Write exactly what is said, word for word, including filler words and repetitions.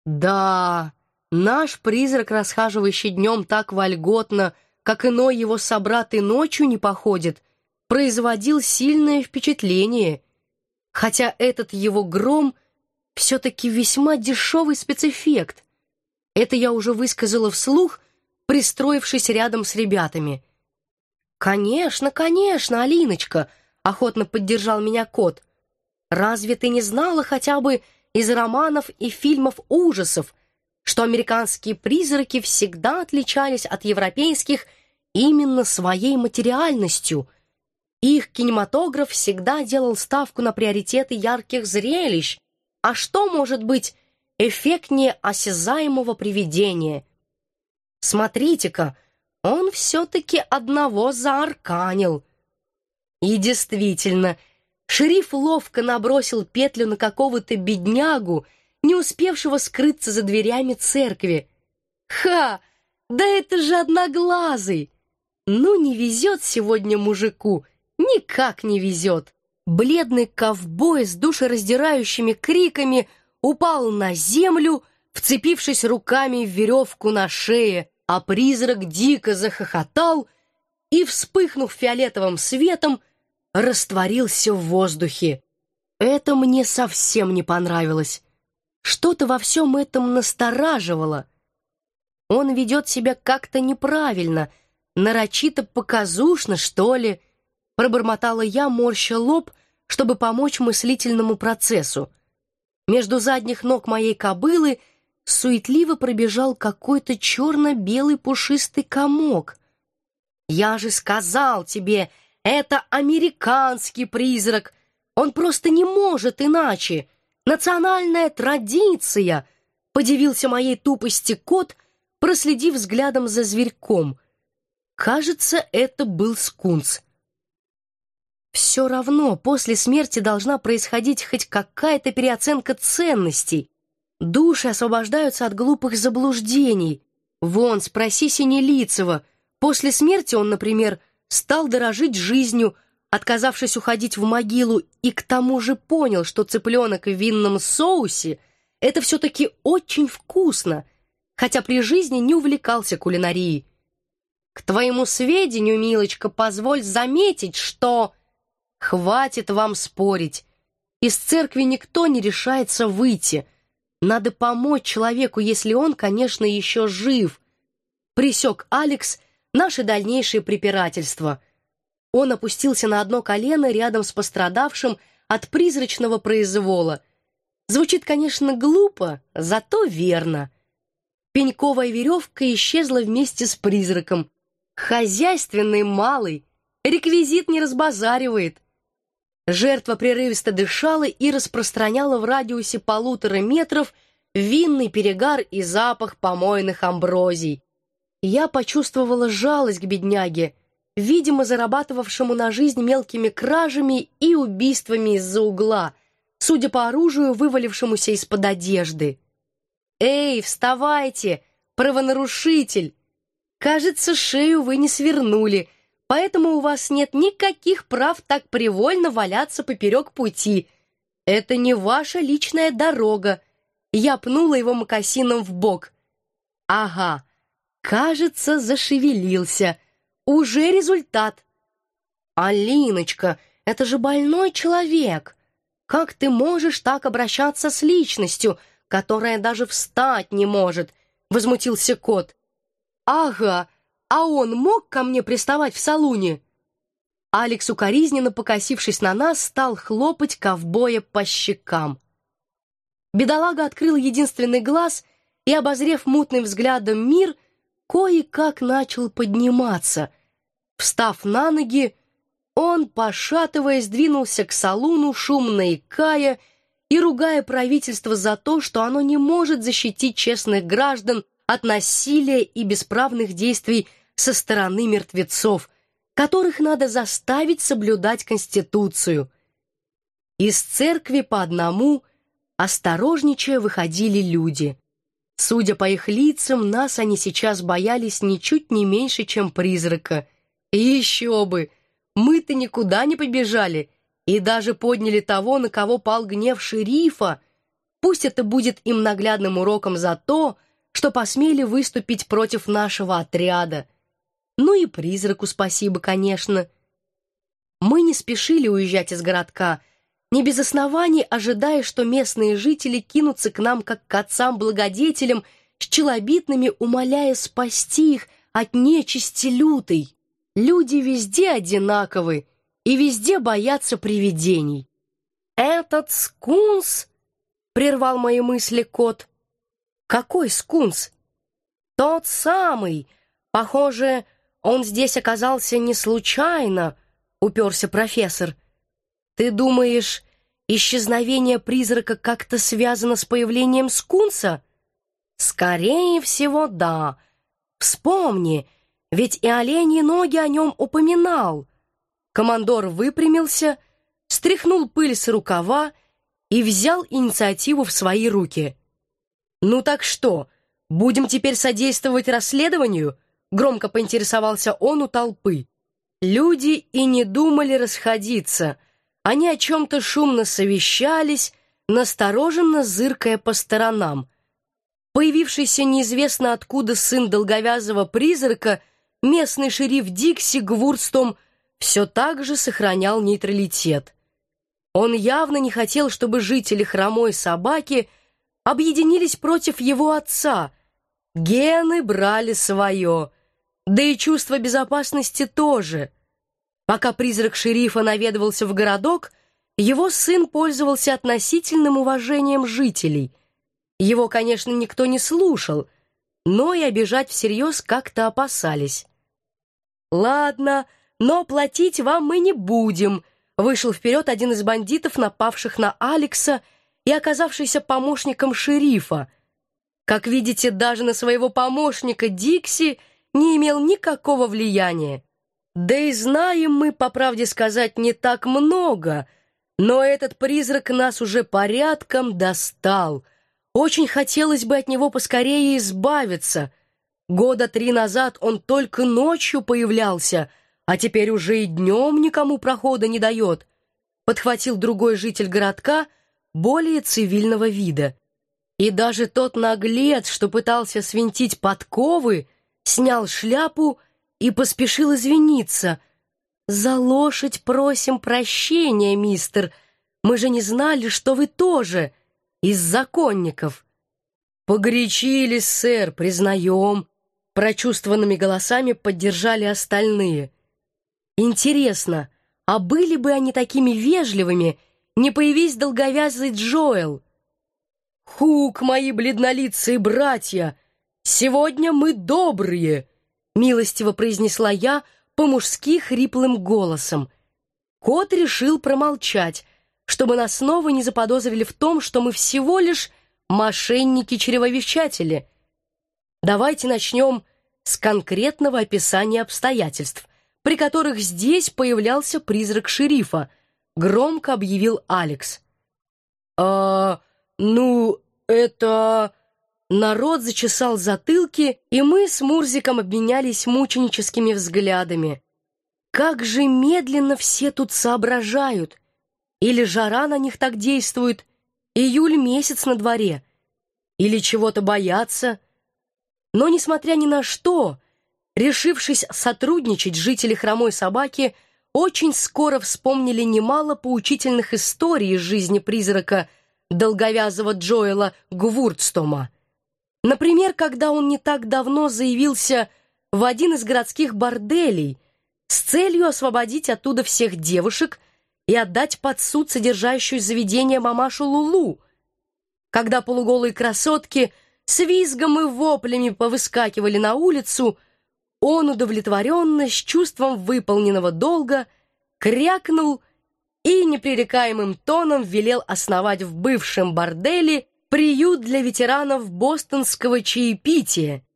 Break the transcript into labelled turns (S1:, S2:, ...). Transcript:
S1: Да, наш призрак, расхаживающий днем так вольготно, как иной его собрат и ночью не походит, производил сильное впечатление, хотя этот его гром все-таки весьма дешевый спецэффект. Это я уже высказала вслух, пристроившись рядом с ребятами. «Конечно, конечно, Алиночка!» — охотно поддержал меня кот. «Разве ты не знала хотя бы из романов и фильмов ужасов, что американские призраки всегда отличались от европейских именно своей материальностью? Их кинематограф всегда делал ставку на приоритеты ярких зрелищ. А что может быть эффектнее осязаемого привидения? Смотрите-ка, он все-таки одного заарканил». И действительно, шериф ловко набросил петлю на какого-то беднягу, не успевшего скрыться за дверями церкви. Ха! Да это же Одноглазый! Ну, не везет сегодня мужику, никак не везет. Бледный ковбой с душераздирающими криками упал на землю, вцепившись руками в веревку на шее, а призрак дико захохотал и, вспыхнув фиолетовым светом, растворился в воздухе. Это мне совсем не понравилось. Что-то во всем этом настораживало. Он ведет себя как-то неправильно, нарочито показушно, что ли, пробормотала я, морща лоб, чтобы помочь мыслительному процессу. Между задних ног моей кобылы суетливо пробежал какой-то черно-белый пушистый комок. «Я же сказал тебе, это американский призрак! Он просто не может иначе! Национальная традиция!» — подивился моей тупости кот, проследив взглядом за зверьком. Кажется, это был скунс. Все равно после смерти должна происходить хоть какая-то переоценка ценностей. Души освобождаются от глупых заблуждений. Вон, спроси Синелицева. После смерти он, например, стал дорожить жизнью, отказавшись уходить в могилу, и к тому же понял, что цыпленок в винном соусе — это все-таки очень вкусно, хотя при жизни не увлекался кулинарией. К твоему сведению, милочка, позволь заметить, что... Хватит вам спорить. Из церкви никто не решается выйти. Надо помочь человеку, если он, конечно, еще жив. Пресек Алекс наши дальнейшие препирательства. Он опустился на одно колено рядом с пострадавшим от призрачного произвола. Звучит, конечно, глупо, зато верно. Пеньковая веревка исчезла вместе с призраком. Хозяйственный малый, реквизит не разбазаривает. Жертва прерывисто дышала и распространяла в радиусе полутора метров винный перегар и запах помойных амброзий. Я почувствовала жалость к бедняге, видимо, зарабатывавшему на жизнь мелкими кражами и убийствами из-за угла, судя по оружию, вывалившемуся из-под одежды. «Эй, вставайте, правонарушитель! Кажется, шею вы не свернули, поэтому у вас нет никаких прав так привольно валяться поперек пути. Это не ваша личная дорога». Я пнула его мокасином в бок. «Ага, кажется, зашевелился. Уже результат». «Алиночка, это же больной человек. Как ты можешь так обращаться с личностью, которая даже встать не может?» — возмутился кот. «Ага, а он мог ко мне приставать в салуне?» Алекс, укоризненно покосившись на нас, стал хлопать ковбоя по щекам. Бедолага открыл единственный глаз и, обозрев мутным взглядом мир, кое-как начал подниматься. Встав на ноги, он, пошатываясь, двинулся к салуну, шумно икая и ругая правительство за то, что оно не может защитить честных граждан от насилия и бесправных действий со стороны мертвецов, которых надо заставить соблюдать Конституцию. Из церкви по одному, осторожничая, выходили люди. Судя по их лицам, нас они сейчас боялись ничуть не меньше, чем призрака. И еще бы! Мы-то никуда не побежали и даже подняли того, на кого пал гнев шерифа. Пусть это будет им наглядным уроком за то, что посмели выступить против нашего отряда. Ну и призраку спасибо, конечно. Мы не спешили уезжать из городка, не без оснований ожидая, что местные жители кинутся к нам как к отцам-благодетелям с челобитными, умоляя спасти их от нечисти лютой. Люди везде одинаковы и везде боятся привидений. «Этот скунс!» — прервал мои мысли кот. «Какой скунс?» «Тот самый. Похоже, он здесь оказался не случайно», — уперся профессор. «Ты думаешь, исчезновение призрака как-то связано с появлением скунса?» «Скорее всего, да. Вспомни, ведь и оленьи ноги о нем упоминал». Командор выпрямился, стряхнул пыль с рукава и взял инициативу в свои руки. «Ну так что, будем теперь содействовать расследованию?» Громко поинтересовался он у толпы. Люди и не думали расходиться. Они о чем-то шумно совещались, настороженно зыркая по сторонам. Появившийся неизвестно откуда сын долговязого призрака, местный шериф Дикси Гвурстом, все так же сохранял нейтралитет. Он явно не хотел, чтобы жители Хромой Собаки объединились против его отца. Гены брали свое, да и чувство безопасности тоже. Пока призрак шерифа наведывался в городок, его сын пользовался относительным уважением жителей. Его, конечно, никто не слушал, но и обижать всерьез как-то опасались. «Ладно, но платить вам мы не будем», — вышел вперед один из бандитов, напавших на Алекса и оказавшийся помощником шерифа. Как видите, даже на своего помощника Дикси не имел никакого влияния. Да и знаем мы, по правде сказать, не так много, но этот призрак нас уже порядком достал. Очень хотелось бы от него поскорее избавиться. Года три назад он только ночью появлялся, а теперь уже и днем никому прохода не дает», — подхватил другой житель городка, более цивильного вида. И даже тот наглец, что пытался свинтить подковы, снял шляпу и поспешил извиниться. «За лошадь просим прощения, мистер. Мы же не знали, что вы тоже из законников». «Погорячились, сэр, признаем», — прочувствованными голосами поддержали остальные. «Интересно, а были бы они такими вежливыми, не появись долговязый Джоэл?» «Хук, мои бледнолицые братья, сегодня мы добрые», — милостиво произнесла я по-мужски хриплым голосом. Кот решил промолчать, чтобы нас снова не заподозрили в том, что мы всего лишь мошенники-чревовещатели. Давайте начнем с конкретного описания обстоятельств, при которых здесь появлялся призрак шерифа, громко объявил Алекс. «А... ну, это...» Народ зачесал затылки, и мы с Мурзиком обменялись мученическими взглядами. Как же медленно все тут соображают! Или жара на них так действует, июль месяц на дворе, или чего-то боятся. Но, несмотря ни на что, решившись сотрудничать, жители Хромой Собаки очень скоро вспомнили немало поучительных историй из жизни призрака долговязого Джоэла Гвурдстома. Например, когда он не так давно заявился в один из городских борделей с целью освободить оттуда всех девушек и отдать под суд содержащую заведение мамашу Лулу. Когда полуголые красотки с визгом и воплями повыскакивали на улицу, он удовлетворенно, с чувством выполненного долга, крякнул и непререкаемым тоном велел основать в бывшем борделе приют для ветеранов бостонского чаепития.